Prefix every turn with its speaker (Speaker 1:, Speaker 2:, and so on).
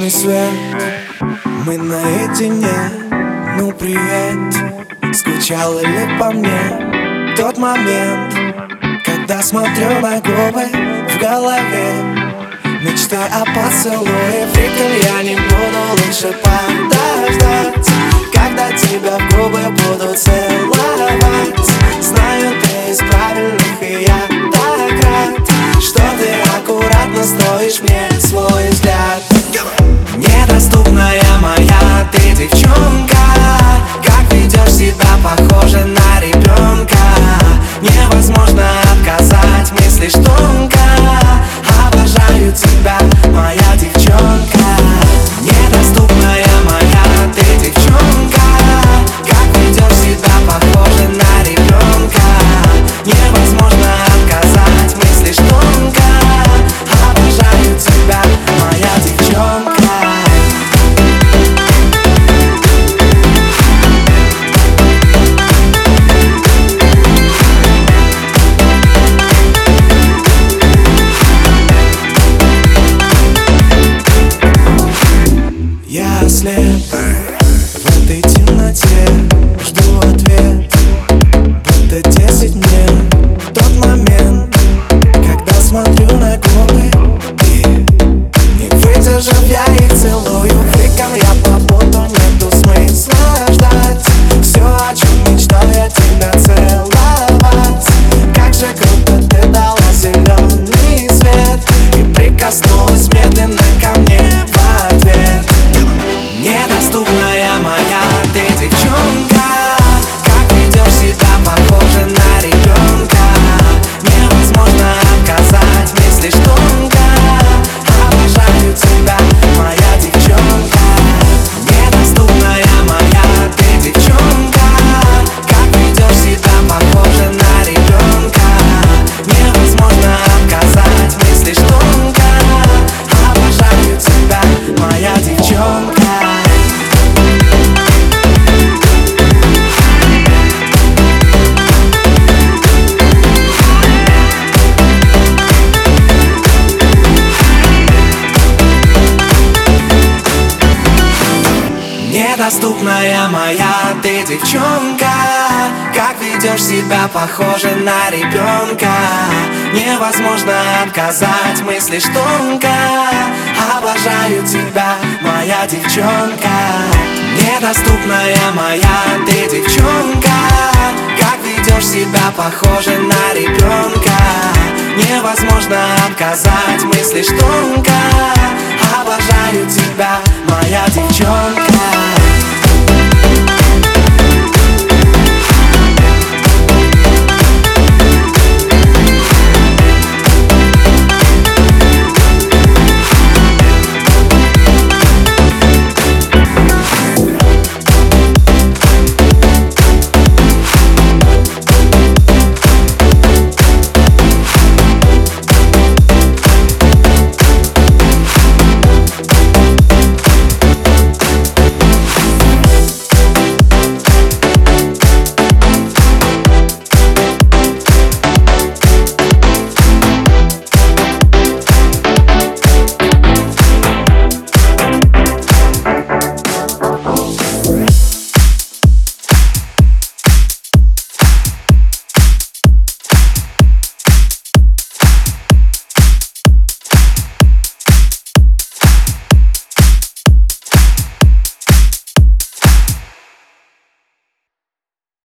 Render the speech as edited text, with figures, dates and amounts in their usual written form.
Speaker 1: Лунный свет, мы наедине. Ну привет, скучала ли по мне тот момент, когда смотрю на губы в голове, мечты о поцелуе. Фриком я не буду, лучше подождать, когда тебя в губы буду целовать. Знаю, ты из правильных, и я так рад, что ты аккуратно стоишь мне свой взгляд. Недоступная моя ты девчонка, как ведешь себя, похоже на ребенка. Невозможно отказать, мыслишь тонко. Обожаю тебя, моя девчонка. Недоступная моя ты девчонка, как ведешь себя, похоже на ребенка. Невозможно отказать, мыслишь тонко. Обожаю тебя, моя девчонка. Я слеп в этой темноте, жду ответ, будто 10 мне. Тот момент, когда смотрю на губы и, не выдержав, я их целую. Криком я побуду, нету смысла ждать. Все, о чем мечтал, я тебя целовать. Как же круто ты дала зеленый свет и прикоснулась медленно ко мне в ответ. Недоступная моя ты девчонка, как ведешь себя, похоже на ребенка. Невозможно отказать, мыслишь тонко. Обожаю тебя, моя девчонка. Недоступная моя ты девчонка, как ведешь себя, похоже на ребенка. Невозможно отказать, мыслишь тонко. Обожаю тебя, моя девчонка. Недоступная моя ты девчонка, как ведешь себя, похоже на ребенка. Невозможно отказать, мыслишь тонко. Обожаю тебя, моя девчонка. Недоступная моя ты девчонка, как ведешь себя, похоже на ребенка. Невозможно отказать, мыслишь тонко.